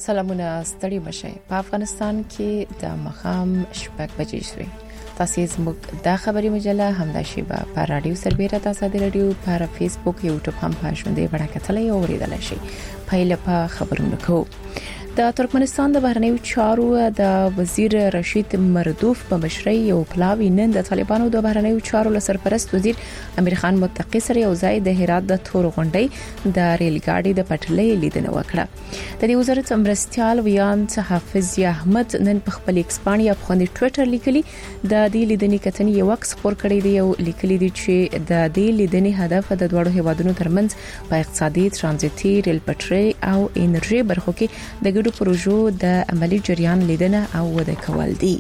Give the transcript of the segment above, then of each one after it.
سلامونه ستړي مشه په افغانستان کې د مخام شپږ بجې شوې. تاسو زموږ د خبري مجله همداشي په رادیو سربېره تاسو د رادیو پر فیسبوک یوټیوب هم پښوندې وړاندې او اوریدل شي. پایله په خبرونه کوو. د ترکمنستان د بهرنیو چارو د وزیر رشید مردوف په مشرۍ یو پلاوی نن د طالبانو د بهرنیو چارو لسرپرست وزیر امیر خان متقی سره یو ځای د هرات د تور غونډۍ د ریل ګاډي د پټلۍ لیدنه وکړه. د دې وزارت مرستيال ویان حافظ احمد نن په خپل ایکسپانیا په ټوئیټر لیکلي د دې لیدنې کتنې یو وخت خبر کړی دی او لیکلي دی چې د دې لیدنې هدف د دوړو هیوادونو ترمنځ په اقتصادي ترانزیتي ریل پټلۍ او انرژي برخو کې د پروژو د عملی جریان لیدنه او وده کول دي.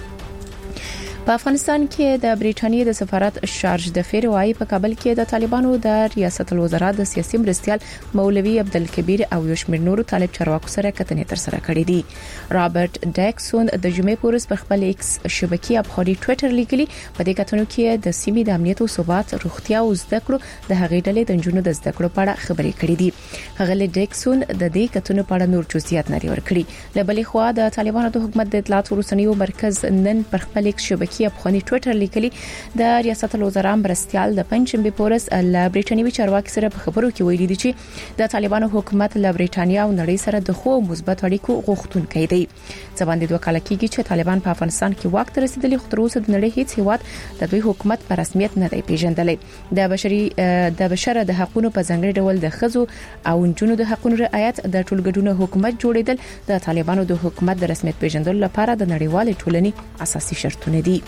په افغانستان کې د بریټانیا د سفارت شارج د فیروای په کابل کې د طالبانو د ریاست الوزرا د سیاسي مرستيال مولوي عبدالکبیر او یشمیر نور طالب چارواکو سره کتنې تر سره کړې دي. رابرټ ډیکسون د جمعې پورس په خپل ایکس شبکې په ټوئیټر لیکلي په دې کتنو کې د سیمې د امنیت او ثبات روغتیا او زده کړو د هغې ډلې د جنونو د زده کړو په اړه خبرې کړې دي. هغه له ډیکسون د دې کتنو په اړه نور جزئیات نه ورکړي. له بلې خوا د طالبانو د حکومت د اطلاعات ورسنیو مرکز نن پر خپل ایکس شبکې په ټوئیټر لیکلي د ریاست الوزرا مرستيال د پنځمبه پورس له بریټانیوي چارواکي سره په خبرو کې ویلي دي چې د طالبانو حکومت له بریټانیا او نړۍ سره د خو مثبت اړیکو غوښتونکي دي. ځوان د 2 کال کېږي چې طالبان په افغانستان کې وخت رسیدلی خو تر اوسه د نړۍ هیڅ هیواد د دوی حکومت په رسمیت نه دی پیژندلی. د بشر د حقوقو په ځانګړي ډول د خزو او جنونو د حقوقو رعایت د ټولګډونو حکومت جوړیدل د طالبانو د حکومت د رسمیت پیژندلو لپاره د نړیوال ټولنې اساسي شرطونه دي.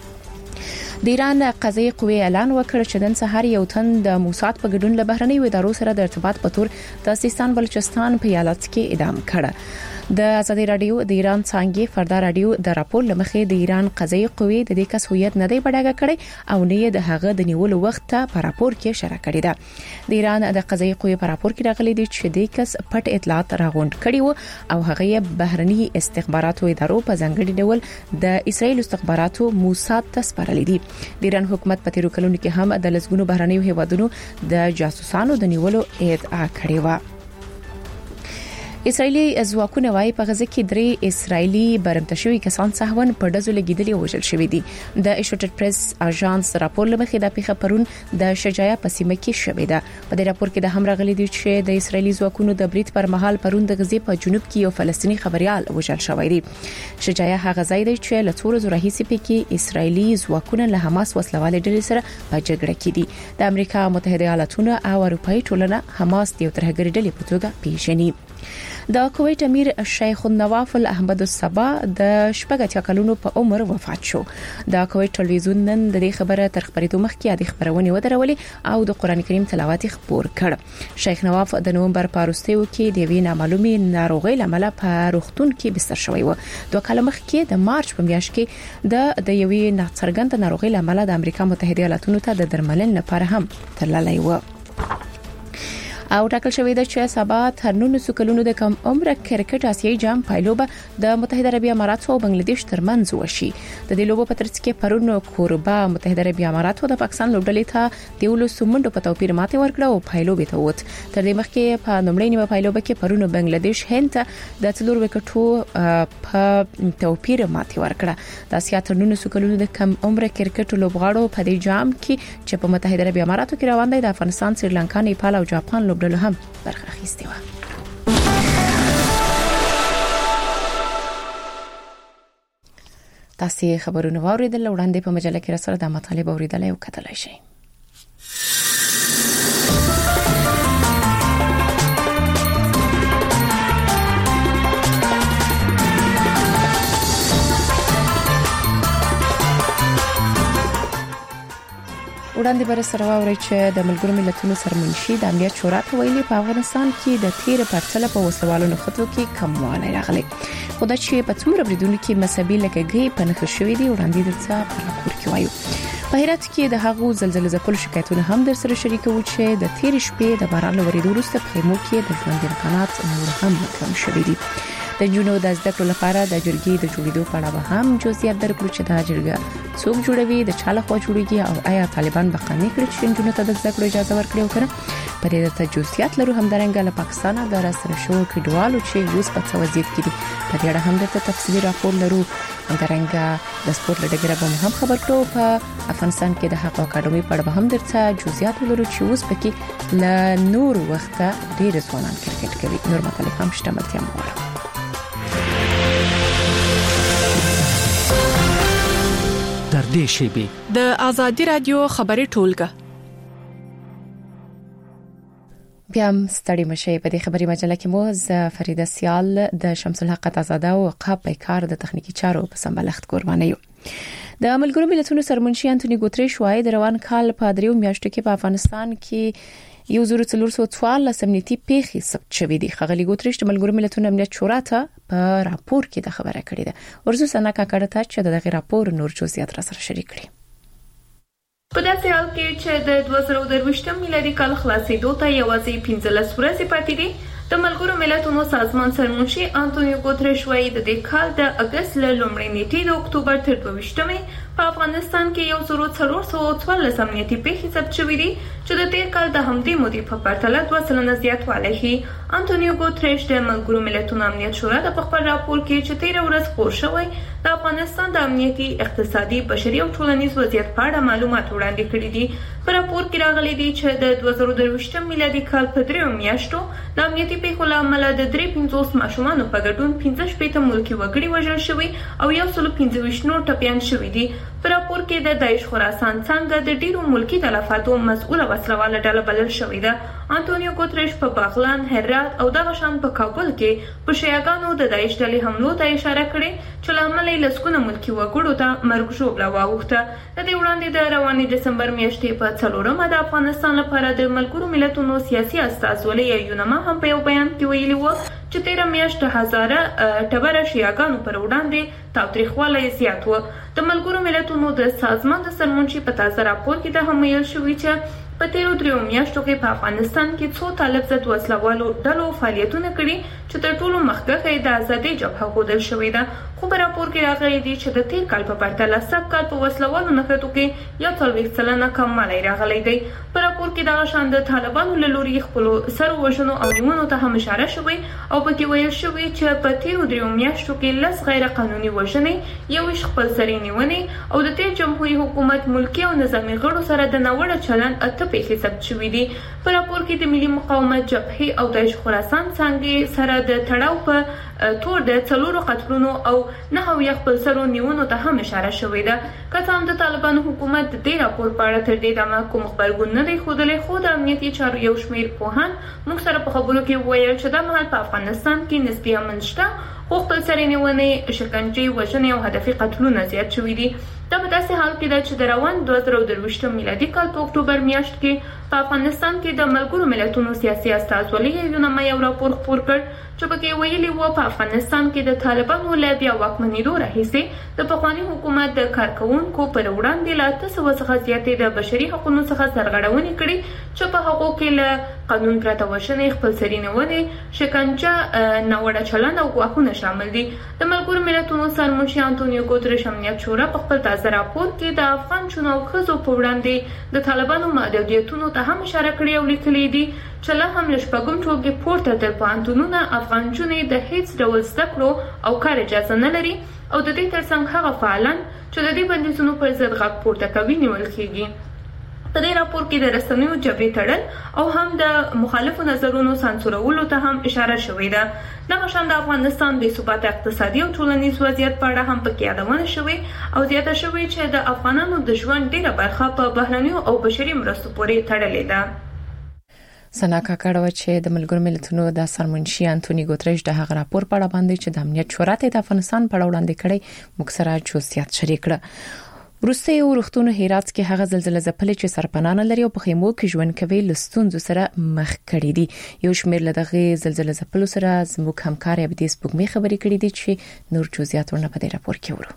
د ایران قضایي قوې اعلان وکړ چې نن سهار یو تن د موساد په ګډون له بهرنیو ادارو سره د ارتباط په تور د سیستان بلوچستان په ایالت کې اعدام کړ. د ازادي رادیو د ایران څنګه فردا رادیو د راپور لمخې د ایران قضایي قوې د دې کس هویت نه دی بډاګه کړي او نه د هغه د نیولو وخت په راپور کې اشاره کړې ده. د ایران د قضایي قوې په راپور کې راغلي دي چې د کس پټ اطلاعات راغونډ کړي وو او هغه بهرني استخباراتو ادارو په ځانګړي ډول د اسرایل استخباراتو موساد ته سپارلي دي. د ایران حکومت په تیرو کلونو کې هم د لسګونو بهرنیو هیوادونو د جاسوسانو د نیولو ادعا کړې و. اسرایلی ځواکونه وايي په غزه کې 3 اسرایلی برمتشوي کسان سهون په دزو لګیدلي وژل شوې دي. د ایسوسییټډ پریس اژانس راپور لمخې د پیښه پرون د شجاعه په سیمه کې شوې ده. په دې راپور کې د هم راغلي دي چې د اسرایلی ځواکونو د برید پر مهال پرون د غزې په جنوب کې یو فلسطینی خبريال وژل شوی دی. شجاعه هغه ځای دی چې له څو ورځې راهیسې پکې اسرایلی ځواکونه له حماس وسلوالې ډلې سره په جګړه کې دي. د امریکا متحده ایالاتونو او اروپאי ټولنه حماس د یو ترهګر ډلې په توګه پیژني. د کویت امیر شیخ النواف احمد الصبا د 80 کلونو په عمر وفات شو. د کویت ټلویزیون نن د دې خبره تر خبرېدو مخکې د خبرونه ودرولې او د قران کریم تلاوت خبر کړ. شیخ نواف د نومبر په وروستیو کې د وینې معلومي ناروغي لامل په روغتون کې بستر شوی و. 2 کال مخکې د مارچ په میاشت کې د یوې ناڅرګند ناروغي لامل د امریکا متحده ایالاتونو ته د درملنې لپاره هم تللی و. او ټاکل شوې ده چې سبا تر 19 کلونو د کم عمر کرکټ آسیایي جام پایلوبه د متحده عربی امارات او بنگلاديش ترمنځ وشي. د دې لوبو په ترڅ کې پرون کوربه متحده عربی امارات او د پاکستان لوبډلې ته دیولو سمندو په توپیر ماته ورکړه او پایلوبه ته ووت. تر دې مخکې په لومړۍ نیمه پایلوبه کې پرون بنگلاديش هند د 4 وکټو په توپیر ماته ورکړه. د آسیا تر 19 کلونو د کم عمر کرکټ لوبغاړو په دې جام کې چې په متحده عربی اماراتو کې روان دي د افغانستان، سریلانکا، نیپال او جاپان لوبډلو هم برخه اخیستې و. تاسو خبرونه واوریدل وړاندې په مجله کې راسره د مطالب اوریدل او کتلای شئ. وړاندې بر سره واوري چې د ملګرو ملتونو سرمنشي د امنیت شورا ته ویلي په افغانستان کې د تیر پرتله په وسوالونو خطو کې کموالی راغلی. خدای چې په څومره بریدونو کې مذهبي لګګي پنځه شوې دي وړاندې درڅه په راپور کې وایو. په هرات کې د هغو زلزلې ځپلو شکایتونه هم در سره شریکو چې د تیر شپې د باران لوري وروسته په خیمو کې د ژوند امکانات نور هم کم شوي دي. د د جنونو د زده کړو لپاره د جرګې د جوړېدو په اړه هم جزئیات درکړو چې دا جرګه څوک جوړوي، د چا لخوا جوړیږي او آیا طالبان به قانوني کړي چې جنونو ته د زده کړو اجازه ورکړي او کنه. په دې ته جزئیات لرو هم درنګ له پاکستان د راسره شو کډوالو چې اوس په څه وضعیت کې دي. په دې اړه هم د تفصیلي راپور لرو. درنګ د سپورت لډګره به هم خبر کړو. په افغانستان کې د حق اکاډمي په اړه هم درته جزئیات لرو چې اوس پکې ل نور وخته ډیر ځوانان کرکټ کوي. نور مطلب هم شته متیا مور. در دې شیبه د ازادي رادیو خبري ټولګه بیا ستړي مشه. په دې خبري مجله کې مو ز فریده سیال د شمس الحق آزاده او عقاب پیکار د تخنیکی چارو په سمبلښت قرباني یو. د ملګرو ملتونو سرمنشي انټونی ګوتریش وايي د روان کال په 3 میاشتو کې په افغانستان کې 1414 امنیتي پیښې ثبت شوې دي. خغلی ګوتریش د ملګرو ملتونو امنیت شورا ته په راپور کې د خبره کړې ده. ورزو سنا کاکړه ته چې دغه راپور نور جزئیات را سره شریک کړي. په داسې حال کې چې د 2023 میلادي کال خلاصېدو ته یوازې 15 ورځې پاتې دي، د ملګرو ملتونو سازمان سرمنشي انټونیو ګوتریش وايي د دې کال د اگست له لومړۍ نیټې د اکتوبر تر 22مې په افغانستان کې 1414 امنیتي پیښې ثبت شوې دي چې د تیر کال د همدې مودې په پرتله 2% زیاتوالی ښيي. انټونیو ګوتریش د ملګرو ملتونو امنیت شورا د خپل راپور کې چې 13 ورځ خپور شوی د افغانستان د امنیتي، اقتصادي، بشري او ټولنیز وضعیت په اړه معلومات وړاندې کړي دي. په راپور کې راغلي دي چې د 2023 میلادي کال په 3 میاشتو د امنیتي پیښو له امله د 350 ماشومانو په ګډون 15 ملکي وګړي وژل شوي او 125 نور ټپيان شوي دي. په راپور کې د داعش خراسان څنګه د ډیرو ملکی تلفاتو مسؤله وسلواله ډله بلل شوې ده. انټونیو ګوتریش په باغلان، هرات او دغه شان په کابل کې په شیعاګانو د داعش ډلې حملو ته اشاره کړې چې له امله لسګونه ملکی وګړو ته مرګ ژوبله واوښته. د دې وړاندې د روانې دسمبر میاشتې په 4مه د افغانستان لپاره د ملګرو ملتونو سیاسي استازولۍ یونما هم په یو بیان کې ویلي و چې 13 میاشتې هزاره ټبره شیعاګانو پر وړاندې تاوتریخوالی زیات و. د ملګرو ملتونو د سازمان د سرمنشي په تازه راپور کې د هم ویل شوی چې په 13 میاشتو کې په افغانستان کې څو طالب ضد وسلوالو ډلو فعالیتونه کړي چې تر ټولو مخکې د ازادۍ جبهه ښودل شوې ده. خو په راپور کې راغلي دي چې د تیر کال په پرتله سږ کال په وسلوالو نښتو کې 40% کموالی راغلی دی. په راپور کې دغه شان د طالبانو له لوري خپلو سر وژنو او نیونو ته هم اشاره شوې او پکې ویل شوې چې په 13 میاشتو کې 10 غیر قانوني وژنې، 1 خپل سري نیونې او د تیر جمهوریت حکومت ملکی او نظامي غړو سره د ناوړه چلند اته پیښې ثبت شوې دي. په راپور کې د ملي مقاومت جبهې او داعش خراسان څنګه سره د تړاو په تور د 4 قتلونو او 9 خپل سرو نیونو ته هم اشاره شوې ده. که څه هم د طالبانو حکومت د دې راپور په اړه تر دې دمه کوم خبرګون نه دی ښودلی، خو د امنیتي چارو یو شمېر پوهان موږ سره په خبرو کې ویل چې دا مهال په افغانستان کې نسبي امن شته، خو خپل سري نیونې، شکنجې، وژنې او هدفي قتلونه زیات شوي دي. دا په داسې حال کې ده چې د روان 2023 میلادي کال په اکتوبر میاشت کې په افغانستان کې د ملګرو ملتونو سیاسي استازولۍ یونما یو راپور خپور کړ چې پکې ویلي و په افغانستان کې د طالبانو له بیا واکمنېدو راهیسې د پخواني حکومت د کارکوونکو پر وړاندې له 800 څخه زیاتې د بشري حقوقو څخه سرغړونې کړې چې په هغو کې له قانون پرته وژنې، خپلسري نیونې، شکنجه، ناوړه چلند او ګواښونه شامل دي. د ملګرو ملتونو سرمنشي انټونیو ګوتریش امنیت شورا په خپل تازه راپور کې د افغان چونو ښځو په وړاندې د طالبانو محدودیتونو ته هم اشاره کړې او لیکلي دي چې لا هم له شپږم ټولګې پورته تر پوهنتونونه افغان نجونې د هیڅ ډول زده کړو او کار اجازه نه لري او د دې ترڅنګ هغه فعالان چې د دې بندیزونو پر ضد غږ پورته کوي نیول کېږي. په دې راپور کې د رسنیو جبري تړل او هم د مخالفو نظرونو سانسورولو ته هم اشاره شوې ده. دغه شان د افغانستان بې ثباته اقتصادي او ټولنیز وضعیت په اړه هم پکې یادونه شوې او زیاته شوې چې د افغانانو د ژوند ډیره برخه په بهرنیو او بشري مرستو پورې تړلې ده. سنا کاکړه چې د ملګرو ملتونو د سرمنشي انټونی ګوتریش د هغه راپور په اړه باندې چې د امنیت شورا ته د افغانستان په اړه وړاندې کړي مکسره جزئیات شریک کړه. وروسته یو روغتون هرات کې هغه زلزلې ځپلې چې سرپناه لري او په خیمو کې ژوند کوي لستونزو سره مخ کړي دي. یو شمېر له دغه زلزلې ځپلو سره زموږ همکار ابدیس بوګمې خبرې کړې دي چې نور جزئیات ورنه په دې راپور کې ورو.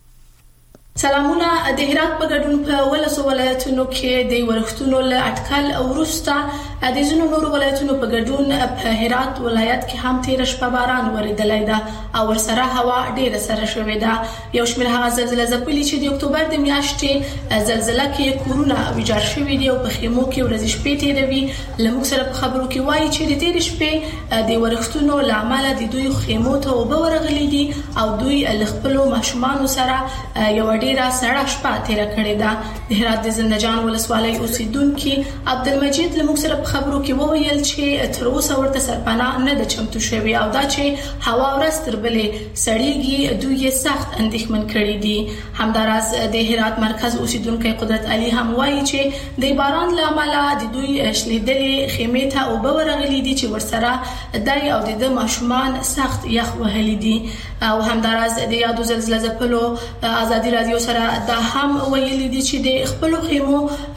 سلامونه. د هرات په ګډون په ولایتونو کې د ورښتونو له اټکل او وروسته د ځینو نورو ولایتونو په ګډون په هرات ولایت کې هم تیر شپه باران وریدلی ده او ورسره هوا ډیره سره شوې ده. یو شمېر هغه زلزلې ځپلي چې د اکتوبر د میاشتې زلزلہ کې کورونه ویجاړ شوي دي او په خیمو کې ورځې شپې تیروي. لموږ سره په خبرو کې وایي چې د تیر شپې د ورښتونو لامل د دوی خیمو ته اوبه ورغلي دي او دوی له خپل ماشومان سره یو ډیره سړه شپه تیر کړې ده. د هرات د زندجان ولسوالۍ اوسیدونکو عبدالمجید لموږ سره په خبرو کې وویل چې تر اوسه ورته سرپناه نه ده چمتو شوی او دا چې هوا ورځ تر بلې سړیږي دوی یې سخت اندېښمن کړي دي. همداراز د هرات مرکز اوسیدونکو قدرت علي هم وایي چې د باران له امله د دوی شلیدلې خیمې ته اوبه ورغلي دي چې ورسره دای او د ماشومان سخت یخ وهلي دي. او همداراز د یادو زلزلې ځپلو ازادي رادیو سره دا هم ویلي دي چې د خپل خیمو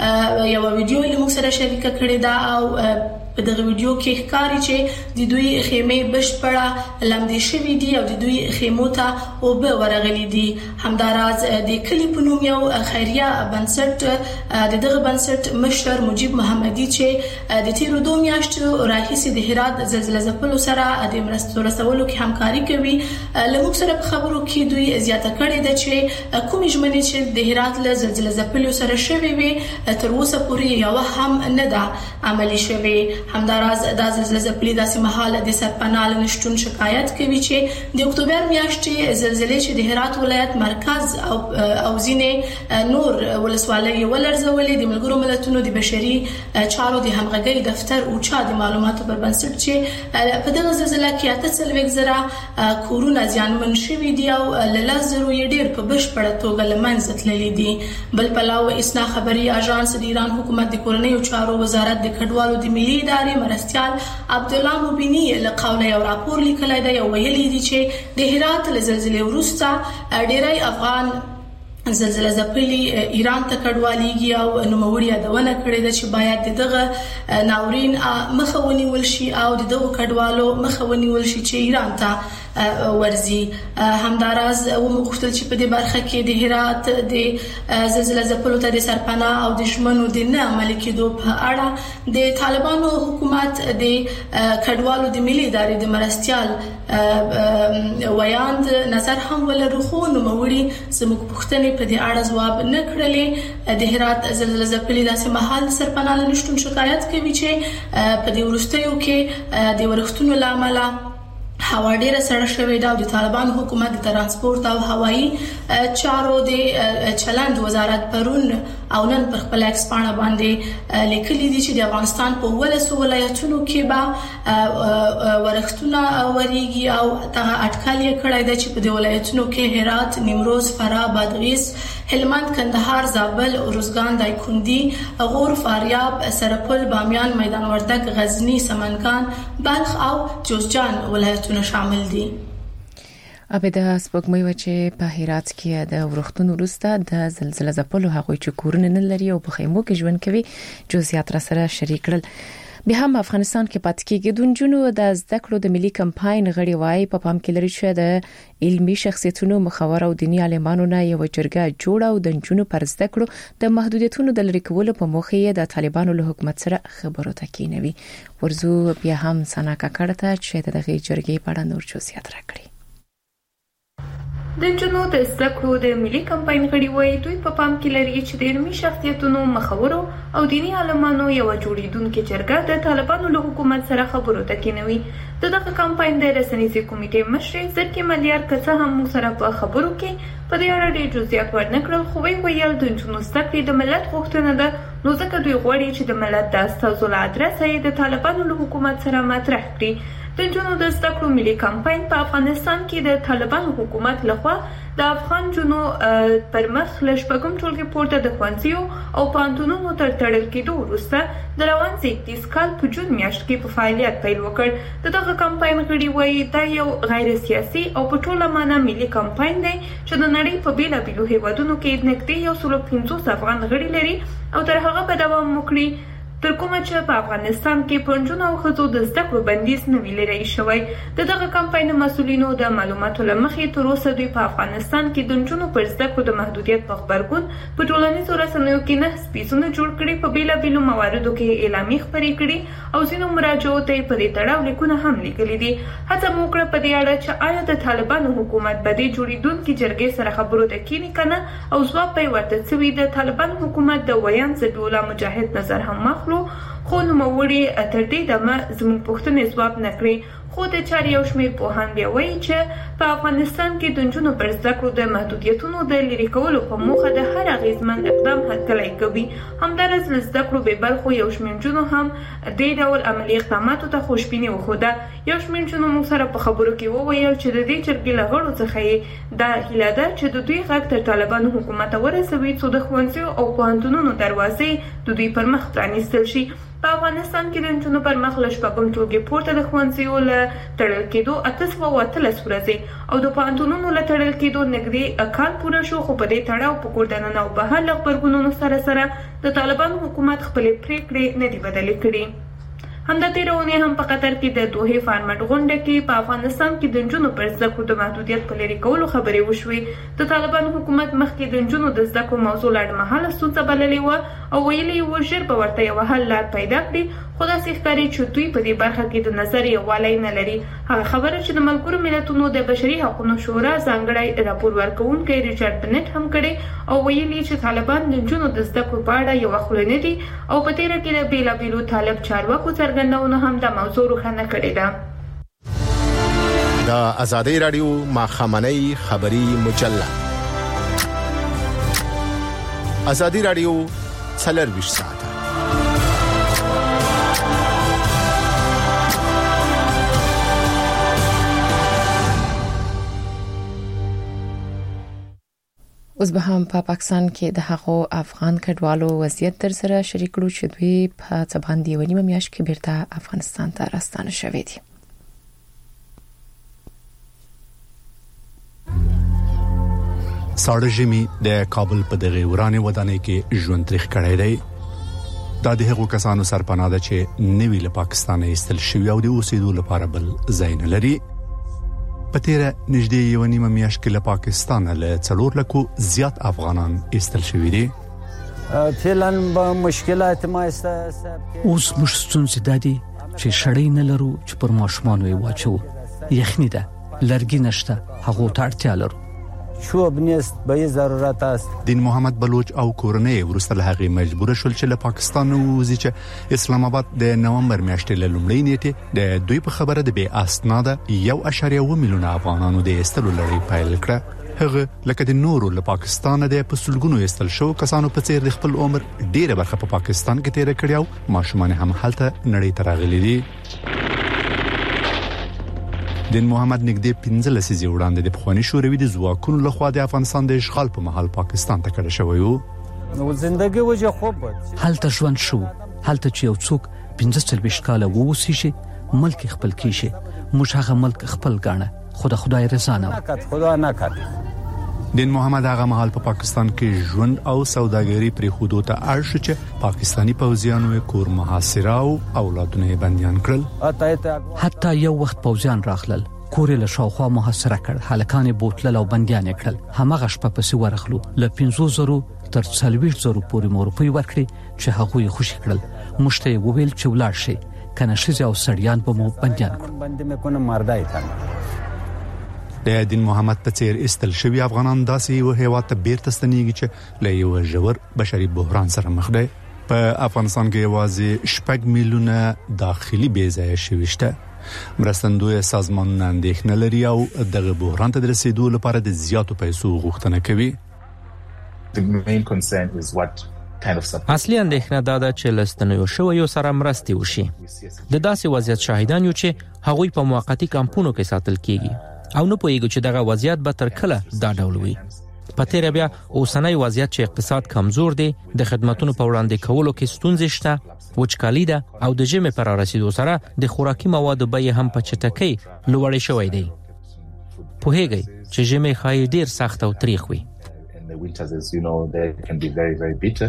یو ویډیو لموږ سره شریکه کړې ده او په دغه ویډیو کې ښکاري چې د دوی خیمې بشپړه لمدې شوې دي او د دوی خیمو ته اوبه ورغلي دي. همداراز د کلی په نوم یو خیریه بنسټ د دغه بنسټ مشر مجيب محمدي چې د تیرو 2 میاشتو راهیسې د هرات زلزلې ځپلو سره د مرستو رسولو کې همکاري کوي. لموږ سره په خبرو کې دوی زیاته کړې ده چې کومې ژمنې چې د هرات له زلزلې ځپلو سره شوې وي تر اوسه پورې یو هم نه ده عملي شوې. همداراز د زلزلې ځپلي داسې مهال د سرپناه نشټون شکایت کوي چې د اکتوبر میاشتې زلزلې چې د هرات ولایت مرکز او ځینې نور ولسوالۍ ولرزولې د ملګرو ملتونو د بشري چارو د همغږي دفتر او چا د معلوماتو پر بنسټ چې په دغه زلزلې کې 8,000 کورونه زیانمن شوي دي او لزرو یې ډیر په بشپړه توګه لمنځه تللي دي. بل پلاو اسنا خبري اژانس د ایران حکومت د کورنۍ چارو وزارت د کډوالو د ملي ادارې مرستيال عبد الله مبيني له قوله یو راپور لیکلی دی او ویلي دي چې د هرات له زلزلې وروسته ډیری افغان زلزلې ځپلي ایران ته کډوالېږي او نوموړي یادونه کړې ده چې باید دغه ناورین مخه ونیول شي او دغه کډوالو مخه ونیول شي چې ایران ته ورزي. همداراز ومغفتل چې په دې برخه کې د هرات د زلزلې ځپلو ته د سرپناه او د ژمنو د نه عملي کېدو په اړه د طالبانو حکومت د کډوالو د ملي ادارې د مرستيال ویاند نظر هم ولرو خو نوموړي زموږ پوښتنې په دې اړه ځواب نه کړلې. د هرات زلزلې ځپلي داسې مهال سرپناه نشټون شکایت کوي چې په دې وروستیو کې د ورښتونو لامل هوا ډیره سړه شوې ده او د طالبان حکومت د ترانسپورت او هوایي چارو د چلند وزارت پرون او نن پر خپل ایکسپانه باندې لیکلي دي چې د افغانستان په ولسو ولایتونو کې به ورښتونه وریږي او ته اټکل یې کړی دی چې په دې ولایتونو کې هرات، نیمروز، فراه، بادغیس، هلمند، کندهار، زابل، ارزګان، دایکنډي، غور، فاریاب، سرپل، بامیان، میدان وردګ، غزنی، سمنګان، بلخ او جوزجان ولایتونه شامل دي. ابدا سپوږمۍ و چې په هرات کې د ورښتونو وروسته د زلزلې ځپلو هغوی چې کورونه نه لري او په خیمو کې ژوند کوي جزئیات را سره شریک کړل. بیا هم افغانستان کې پاتې کېږي د نجونو د زده کړو د ملي کمپاین غړي وایي په پام کې لري چې د علمي شخصیتونو مخاور او دینی عالمانو نه یو جرګه جوړ او د نجونو پر زده کړو د محدودیتونو د لرې کولو په موخه یې د طالبانو له حکومت سره خبرو ته کېنوي. ورزو بیا هم سنا کاکړ ته چې دغه جرګې په اړه نور جزئیات راکړي. د نجونو د زده کړو د ملي کمپاین غړي وایي دوی په پام کې لري چې د علمي شخصیتونو مخورو او دینی عالمانو یو جوړیدونکو جرګه د طالبانو له حکومت سره خبرو ته کېنوي. دغه کمپاین د رسنیزي کمیټې مشر زرکې ملیار کڅه هم سره په خبرو کې په دې اړه ډېر جزئیات ورنکړل خو ویل د نجونو زده کړې د ملت غوښتنه ده نو ځکه دوی غواړي چې د ملت د استازو له ادرسه یې د طالبانو له حکومت سره مطرح کړي. د نجونو د زده کړو ملي کمپاین په افغانستان کې د طالبانو حکومت لخوا د افغان جنو پر مخ لشپګم ټولګي پورته د خوانسیو او پانتونونو تر تړل کېدو وروسته د روان 31 کال په جون میاشت کې په فعالیت پیل وکړ. دغه کمپاین غړي وایي دا یو غیر سیاسي او په ټوله معنا ملي کمپاین دی چې د نړۍ په بیلابیلو هیوادونو کې نږدې 150 افغان غړي لري او تر هغه په دوام وکړي. د تر کومه چې په افغانستان کې پنځونه او خزو د زده کړو بندیز نه ویل لري شوی. دغه کمپاین مسولینو د معلوماتو لمخې تر اوسه دوی په افغانستان کې د نجونو پر زده کړو د محدودیت په خبرګون په ټولنیزو رسنیو کې نه سپیڅونه جوړ کړي، په بیلابیلو مواردو کې اعلامیې خپرې کړي او ځینو مراجعو ته په دې تړاو لیکونه هم لیکلي دي. هڅه مو وکړه په دې اړه چې آیا د طالبانو حکومت به د جوړیدونکو جرګې سره خبرو ته کینی کنه او ځواب په ورته څوی د طالبانو حکومت د ویان زډولا مجاهد نظر هم مخلو، خو نوموړي تر دې دمه زموږ پوښتنې ځواب نکړي. خو د چاري او شمیر پوهان بیا وایي چې په افغانستان کې د نجونو پر زده کړو د محدودیتونو د لرې کولو په موخه د هر اغیزمن اقدام هڅه کوي. همدارس له زده کړو بې برخو یو شمیر نجونو هم دې ډول عملي اقداماتو ته خوشبیني وښوده. یو شمیر نجونو موږ سره په خبرو کې وویل چې د دې جرګې له غړو څخه یې دا هیله ده چې د دوی غږ تر طالبانو حکومت ورسوي څو د ښوونځیو او پوهنتونونو دروازې د دوی پر مخ پرانیستل شي. په افغانستان کې د نجونو پر مخ له شپږم ټولګې پورته د ښوونځیو له تړل کېدو 813 ورځې او د پوهنتونونو له تړل کېدو نږدې کال پوره شو، خو په دې تړاو په کور دننه او بهر له غبرګونونو سره د طالبانو حکومت خپلې پریکړې نه دي بدلې کړې. همدا تیرونه هم په قطر کې د دوحې فارمټ غونډه کې په افغانستان کې د نجونو پر زده کړو د محدودیت په لري کولو خبرې وشوې. د طالبانو حکومت مخکې د نجونو د زده کړو موضوع لړمحاله ستونزه بللې و او ویلي و ژر به ورته یو حل لار پیدا کړي، خو داسې ښکاري چې دوی په دې برخه کې د نظر یووالی نه لري. هغه خبره چې د ملګرو ملتونو د بشري حقوقو شورا ځانګړی راپور ورکوونکی ریچارډ بنټ هم کړی او ویلي چې طالبان د نجونو د زده کړو په اړه یو خوله نه دي او په تیره کې د بیلابیلو طالب چارواکو څرګندونه هم د موضوع روښانه کړې ده. د آزادۍ رادیو ماخامنۍ خبري مجله آزادۍ رادیو 24 ساعت. اوس به هم په پاکستان کې د هغو افغان کډوالو وضعیت تر سره شریک کړو چې دوی په څباندې ونیمه میاشت کې بیرته افغانستان ته راستانه شوي دي. ساړه ژمي د کابل په دغه ورانه ودانۍ کې ژوند تاریخ کړی دی. دا د هغو کسانو سرپناه ده چې نوی له پاکستان ایستل شوی او د اوسېدو لپاره بل ځای نه لري. په تیره نږدې یو نیمه میاشت کې له پاکستان له 4 لکو زیات افغانان ایستل شوي دي. فعلاً با مشکلات ما اوس مش ستونزې دادي چې شړې نه لرو چې پر ماشومان وي واچو، یخني ده، لرګي نشته، هغه ته اړتیا لرو. شوب نیست به ضرورت است. دین محمد بلوچ او کورنۍ ورسته له هغه مجبور شول چې له پاکستان وځي چې اسلام آباد د نومبر میاشتې له لومړۍ نیټه د دوی په خبره د بې اسناده 1.1 میلیون افغانانو د ایستلو لړۍ پیل کړه. هغه لکه د نورو له پاکستان د پسلګونو ایستل شو کسانو په څیر د خپل عمر ډیره برخه په پاکستان کې تیر کړی او ماشومان هم هلته نړۍ ته راغلي دي. دین محمد نږدې 15 لسیزې وړاندې د پخوانی شوروي د ځواکونو لخوا د افغانستان د اشغال په مهال پاکستان ته کډه شوی و. نو زندګي وجه خوب هلته ژوند شو، هلته چې یو څوک 15 کاله ووسی شي ملک خپل کی شي، موږ هغه ملک خپل ګاڼه، خدای رضا نه خدا نه کړ. دین محمد هغه مهال په پاکستان کې ژوند او سوداګری پرې خودو ته اړ شو چې پاکستانی پوځیانو کور محاصره او اولادونه بنديان کړل. حتی یو وخت پوځیان راغلل، کور له شاوخوا محاصره کړ، هلکان بوتل او بنديان کړل. همغه شپه پسې ورغلو، له 500 تر 40,000 پورې مورپي ورکړي چې هغه یې خوشی کړل. مشته وویل چې ولاړ شي کنه شي او سړیان به مو بنديان کړ. بندي مې کو نه مردای تا. د دین محمد په څیر استل شوی افغانان داسې یو هیواد ته بیرته ستنیږي چې له یو ژور بشري بحران سره مخ دی. په افغانستان کې یوازې 6 میلیونه داخلي بیځای شويشته. مرستندوی سازمانونه اندېښنه لري او دغه بحران ته د رسیدو لپاره د زیاتو پیسو غوښتنه کوي. اصلي اندېښنه دا ده چې لستنیو شویو سره مرستي وشي. د داسې وضعیت شاهدان یو چې هغوی په موقتی کمپونو کې ساتل کیږي او نه پوهیږي چې دغه وضعیت به تر کله دا ډول وي. په تیر بیا اوسنۍ وضعیت چې اقتصاد کمزور دی، د خدماتو په وړاندې کولو کې ستونزې شته، وچکالي ده او د ژمي پر رسیدو سره د خوراکي موادو بیه هم په چټکۍ لوړې شوې دي. پوهیږي چې ژمي خای ډیر سخت او تریخ وي.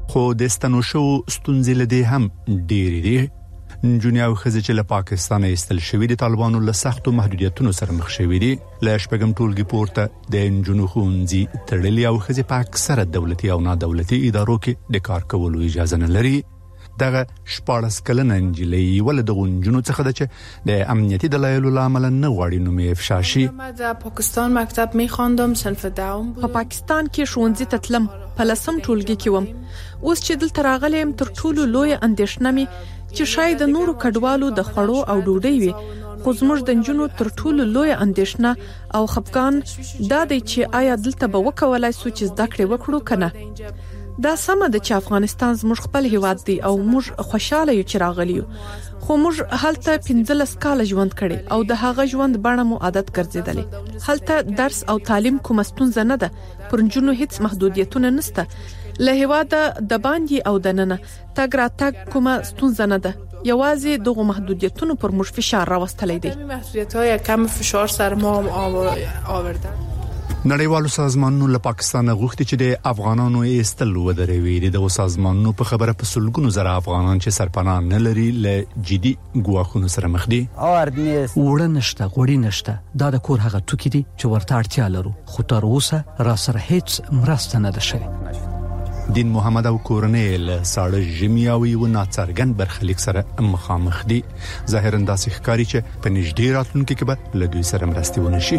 خو د ستنوشو ستونزې لدې هم ډېری دي. نجونې او ښځې چې له پاکستان ایستل شوي دي طالبانو له سختو محدودیتونو سره مخ شوي دي. له شپږم ټولګي پورته د نجونو ښوونځي تړلي او ښځې په اکثره دولتي او نادولتي ادارو کې د کار کولو اجازه نه لري. دغه 14 کلنه نجلۍ ولده نجونو څخه ده چې د امنیتي دلایلو لامل نه غواړي نوم یې افشا شي. در پاکستان مکتب می‌خواندم صنف دهم بود. په پاکستان کې ښوونځي ته تلم په لسم ټولګي کې وم. اوس چې دلته راغلم تر ټولو لوی اندېښنه مې چې شاید د نورو کډوالو د خړو او ډوډۍ وي. خو زموږ د نجونو تر ټولو لوی اندېښنه او خفقان دا دی چې آیا دلته به وکولای سو چې زده کړې وکړو کنه. دا سمه ده چې افغانستان زموږ خپل هیواد دی او موږ خوشاله یو چې راغلی یو. خو موږ هلته 15 کال ژوند کړي او د هغه ژوند بڼه مو عادت ګرځیدلې. هلته درس او تعلیم کوم ستونزه نه ده. پر نجونو هیڅ محدودیتونه نشته. له هیواده د باندې او د ننه تګ را تګ کومه ستونزه نه ده. یوازې دغه محدودیتونو پر موږ فشار راوستلې دي. محدودیت‌های کم فشار سر ما آورده. نړیوالو سازمانونو له پاکستان غوښتي چې د افغانانو ایستل ودروي. د سازمانونو په خبره په سلګونو زره افغانان چې سرپناه نه لري له جدي ګواښونو سره مخ دي. وړه نشته غوړي نشته. دا د کور هغه توکي دي چې ورته اړتیا لرو. خو تر اوسه را سره هیڅ مرسته نه ده شوې. دین محمد او کورنۍ له ساړه ژمي او یو ناڅرګند برخلیک سره مخامخ دي. ظاهرا داسې ښکاري چې په نږدې راتلونکي کې به له دوی سره مرستې ونه شي.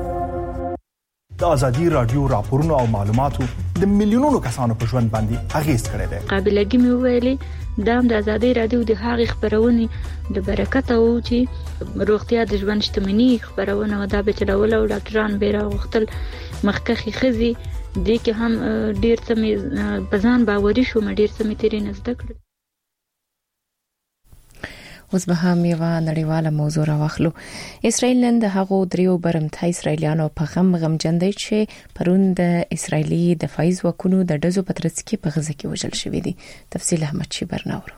د ازادي رادیو راپورونو او معلوماتو د میلیونونو کسانو په ژوند باندې اغیز کړی دی. قابلیت مې ویلي د ازادي رادیو د هغې خبرونه د برکت او چې روغتیا د ژوند شتمنۍ خبرونه ودا به چلول او ډاکټران به راغختل مخکخي خزي دې کې هم ډیر څه مې بزان باوري شو مې ډیر څه مې تیرې نزد کړل. اوس به هم یو نړیواله موضوع راوخلو. اسرائیل نن د هغو دریو برمته اسرائیلیانو په غمجن دی چې پرون د اسرائیلي دفاعي ځواکونو د ډزو په ترڅ کې په غزه کې وژل شوی دي. تفصیل احمد شي برناورو.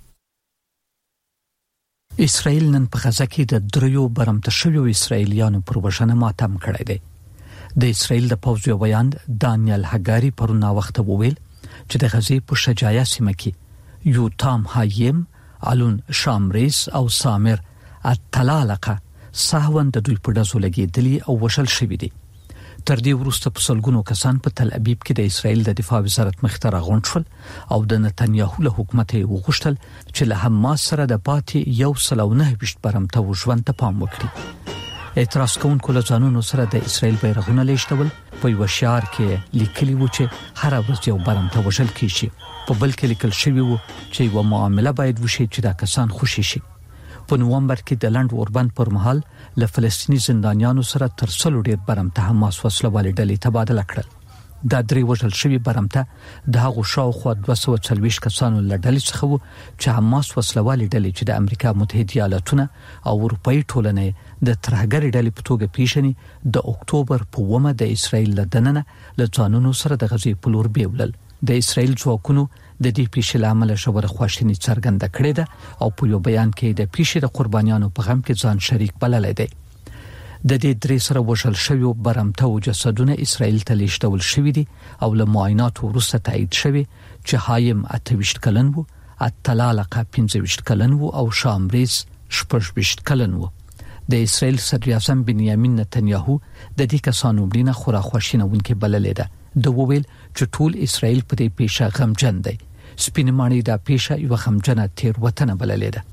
اسرائیل نن په غزه کې د دریو برمته شویو اسرائیلیانو پر وژنه ماتم کړی دی. د اسرائیل د پوځ یو بیان دانیل هګاری پرونه وخت وویل چې د غزې په شجاعه سیمه کې یو تام هایم الون شامریس او سامر اتلالقه سهون د دوی په ډزو لګیدلی او وشل شوی دي. تر دې وروسته په سلګونو کسان په تل ابیب کې د اسرائیل د دفاع وزارت مختره غونډ شول او د نتنیاهو له حکومت وغوښتل چې له حماس سره د پاتې 109 برمته وژوند ته پام وکړي. اعتراض کوونکو له ځانونو سره د اسرائیل بیرغونه لیشتول. په یو شعار کې لیکلي و چې هر ورځ یو برمته وژل کیږي. په بل کې لیکل شوی و چې یو معامله باید وشي چې دا کسان خوشي شي. په نومبر کې د لند اوربند پر مهال له فلسطینی زندانیانو سره تر څلو ډیر برمته حماس وسلوال ډلې تبادله کړل. دا درې وژل شوی برمته د هغو شاوخوا 240 کسانو له ډلې څخه وو چې حماس وسلوال ډلې چې د امریکا متحده ایالاتونه او اروپאי ټولنې د ترهګر ډلې په توګه پیژني د اکتوبر په 1 د اسرائیل له دننه له ځانونو سره د غزې په لور بیولل. د اسرائیل ځواکونو د دې پیښې لامل شوره خواشینی څرګنده کړې ده او په یو بیان کې د پیښې د قربانیانو په غم کې ځان شریک بللی دی. د دې درې سره وژل شویو برمته او جسدونه اسرائیل ته لیږدول شوي دي او له معایناتو وروسته تایید شوی چې هایم 28 کلن وو، اتلالقه 15 کلن وو او شامریس 16 کلن وو. د اسرائیل صدر اعظم بنیامین نتنیاهو د دې کسانو مړینه خورا خواشینونکې بللې ده. د وویل چې ټول اسرائیل په دې پیښه غمجن دی. سپینمانی دا پیښه یو غمجنه تیروتنه بللې ده.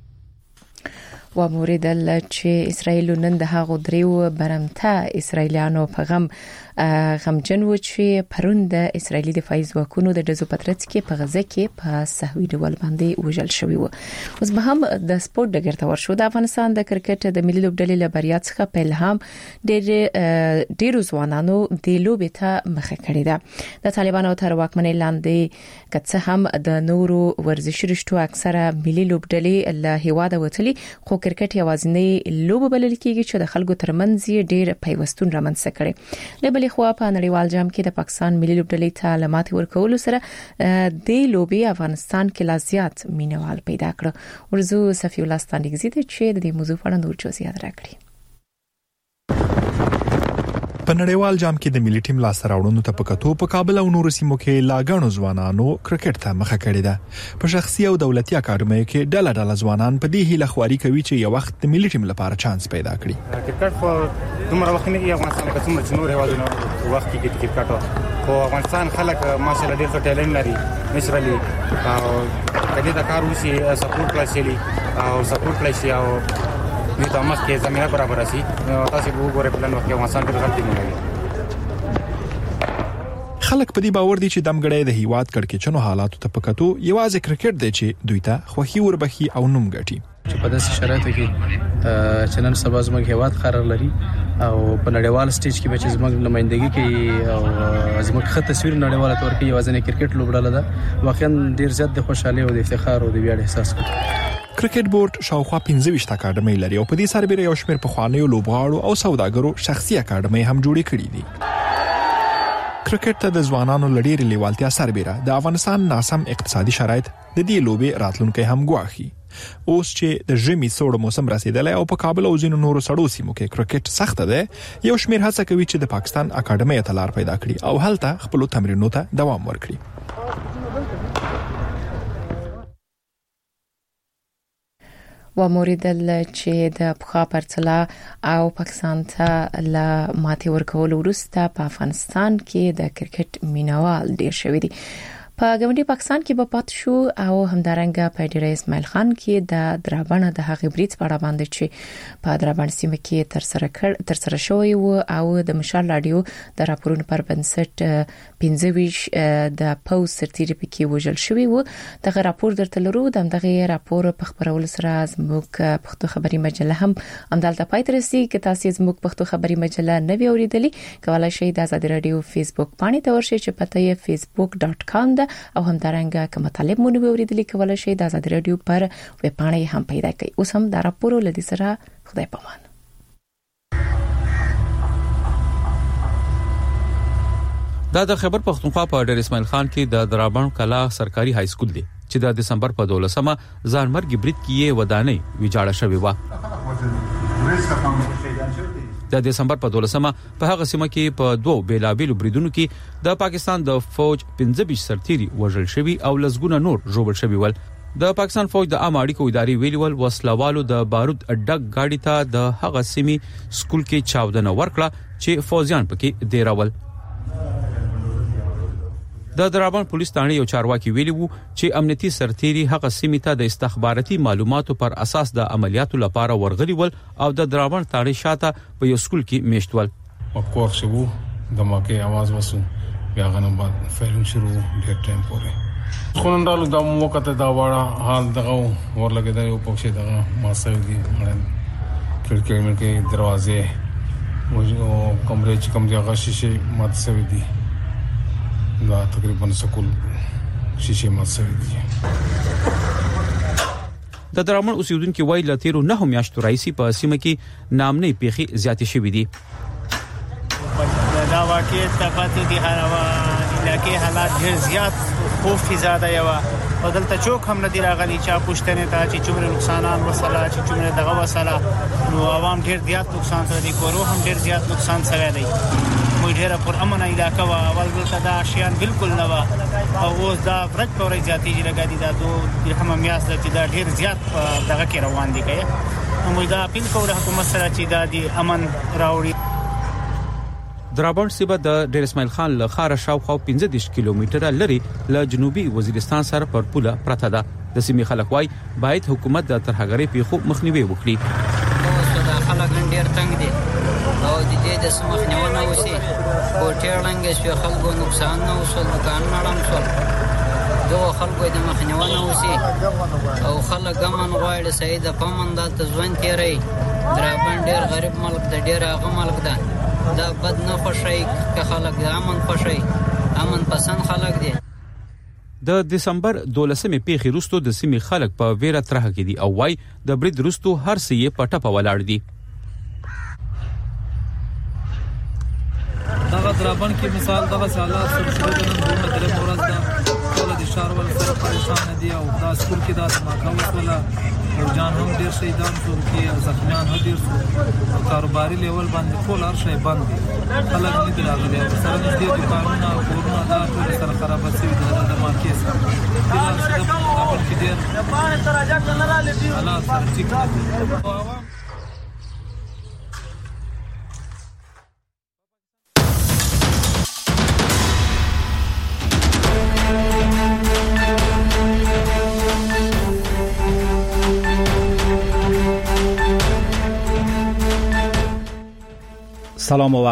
و موریدل چې اسرائیل نن د هغو دریو برمته اسرائیلیانو په غمجن و چې پرون د اسرائیلي دفاعي ځواکونو د ډزو په ترڅ کې په غزه کې په صحوي ډول باندې وژل شوی وو. اوس به هم د سپورت ډګر ته ورشو. د افغانستان د کرکټ د ملي لوبډلې له بریا څخه په الهام ډېر ځوانانو د لوبې ته مخه کړې ده. د طالبانو تر واکمنۍ لاندې کڅه هم د نورو ورزشي رشتو اکثره ملي لوبډلې له هیواده وتلي، خو کرکټ یوازینی لوب بلل کیږي چې د خلکو ترمنځ ډېر پیوستون رامنځته کړي. خو په نړیوال جام کې د پاکستان ملي لوبډلې ته لمات ورکول سره د لوبي افغانستان کې لا زیات مینوال پیدا کړ. ورزو صفی الله ستانګزی چې د دې موضوع په اړه نور جزئیات راکړي. په نړیوال جام کې د ملي ټیم لاسته راوړنو ته په کتو په کابل او نورو سیمو کې لاګانو ځوانانو کرکټ ته مخه کړې ده. په شخصي او دولتي اکاډمیو کې ډله ځوانان په دې هیله خواري کوي چې یو وخت د ملي ټیم لپاره چانس پیدا کړي. کرکټ په دومره وخت کې افغانستان کې څومره نور هیوادونو وخت کې کرکټ او افغانستان خلک ماشاءالله ډېر ټیلنټ لري نشرالي او کله دا کار وشي سپورټ کړی او سپورټ کړی او دې ته مخکې زمينه برابر شي. تاسو وګورئ په لنډ وخت کې افغانستان ډېر غلطي کوي. خلک په دې باور دي چې دمګړې د هیواد کړکېچنو حالاتو ته پکاتو یوازې کرکټ دی چې دوی ته خوخي وربخي او نوم ګټي. چې په داسې شرایطو کې چې نن سبا زموږ هیواد قرار لري او په نړیوال سټیج کې به چې زموږ نمائندګي کوي او زموږ خط تصویر نړیواله تور کې یوازې کرکټ لوبډاله ده واقعا ډیر زیات د خوشحالي او د افتخار او د ویاړ احساس کوي. کرکټ بورډ شاوخوا 15 اکاډمي لري او په دې سربېره یو شمېر پخوانیو لوبغاړو او سوداګرو شخصي اکاډمي هم جوړې کړې دي. کرکټ ته د ځوانانو لړۍ لیوالتیا سربېره د افغانستان ناسم اقتصادي شرایط د دې لوبې راتلونکي هم ګواښي. اوس چې د ژمي سوړ موسم رسیدلی او په کابل او ځینو نورو سړو سیمو کې کرکټ سخت ده یو شمېر هڅه کوي چې د پاکستان اکاډمي ته لار پیدا کړي او هلته خپل تمرینونو ته دوام ورکړي. و موریدل چې د پخوا پرتله او پاکستان ته لا ماتې ورکول وروسته په افغانستان کې د کرکټ مینوال ډیر شوی دي. په ګاونډي پاکستان کې په پات شو او همدارنګه په ډیر اسماعیل خان کې د درابڼه د هغې بریټ په اړه باندې چې په درابڼ سیمه کې تر سره شوی او د مشال رادیو د راپورونو پر بنسټ 15 د پوز سرتیری پکې وژل شوی و. دغه راپور درته لرو. دغه راپور په خبرولو سره زموږ پښتو خبري مجله هم همدلته پای ته رسیدي. که تاسو زموږ پښتو خبري مجله نه وی اوریدلی کولای شئ د آزاد رادیو فیسبوک باندې ته ورشئ چې پته یې facebook.com او همدارنګه کوم طالب مونږ اوریدلی کولای شئ د آزاد رادیو پر ویب پاڼه هم پیدا کړئ. اوس هم دا راپور لدی سره خدای پامان. دا د خیبر پختونخوا په ډیر اسماعیل خان کې د درابڼ کلا سرکاري های سکول دی چې د دسمبر په 12مه ځانمرګ بریټ کې ودانۍ ویجاړه شوې و. د دسمبر په 12مه په هغه سیمه کې په دوه بیلابیلو بریدونو کې د پاکستان د فوج 15 سرتیري وژل شوی او لزګونه نور ژوبل شوی ول. د پاکستان فوج د عام اړیکو ادارې ویلول وسلوالو د بارود ډک گاډي ته د هغه سیمې سکول کې چاودنه ورکړه چې فوجیان پکې دیراول. د درابڼ پولیس ثانه یو چارواکي ویلی وو چې امنیتي سرتیري هغه سیمې ته د استخباراتي معلوماتو پر اساس د عملیاتو لپاره ورغلي ول او د درابڼ ثانه شاته په یو سکول کې میشتول. مکوخ شو د مکه आवाज وسو بیا غنم بعد فیلم شروع ډیر ټایم پورې خونډالو د موقته دا وړه حال دغه ورلګه د یو پښه دغه ماسوي دي کړکۍ مې دروازې او کمرې چې کوم ځای شیشه مات شوی دي دا تقریبا سکول شیشه مات شوی دي. د درامن اوسیدونکو وایي لاتیرو نه هم میاشتو رئیسي په سیمه کې نامنې پیخي زیاتې شوې دي. دا واقعي تپاتې دي هروا علاقې حالات ډېر زیات خوف زیاده یو او دلته چوک هم نه دی راغلي چې پښتنه ته چې څومره نقصانات وسله چې څومره دغه وسله نو عوام ډېر زیات نقصان سره دي کورو هم ډېر زیات نقصان سره دی. مو ډېر پر امن علاقه وا اول دلته دا شیان بالکل نه وا او اوس دا فرق پورې زیاتې لګا دي دا دوه درهم میاس د چې دا ډېر زیات دغه کې روان دي کوي. مو دا اپیل کوم حکومت سره چې دا دی امن راوړي. درابڼ سیمه د ډیر اسماعیل خان له خاره شاوخوا 15 کیلومتره لري له جنوبي وزیرستان سره پر پوله پرته ده. د سیمې خلک وای باید حکومت د ترهګرۍ پیښو مخنیوي وکړي. اوس دا خلک ډیر تنگ دي او د دې د سمخنیونه وسی کوټه لنګ شو خلکو نقصان نه وصل دکان نړم شول دوه خلکو د مخنیونه وسی او خلک امن غواړي سید په منځ د ځوان تیری. درابڼ ډیر غریب ملک د ډیر هغه ملک ده دا بد نه خوشای که خلک امن خوشای امن پسند خلک دي. د دسمبر 12مې پیښې وروسته د سیمې خلک په ویره ترهه کې دي او وايي د برید وروسته هر څه یې په ټپه ولاړ دي. دغه درابڼ کې مثال دغه حالات سره شروع د نن درې ورځ ده ټول د شهر ول سره پریشان دي او دا سکول کې دا سماکا وسوله جان هم ډیر شهیدان شول کې زخمیان هم ډیر شول کاروباري لیول باندې ټول هر شی بند دي خلک نه دي راغلي سره نږدې دکانونه کورونه دا ټول سره خراب شوي دي د مارکیټ سره خپل کې ډیر حالات سره ټیک نه دي. سلام و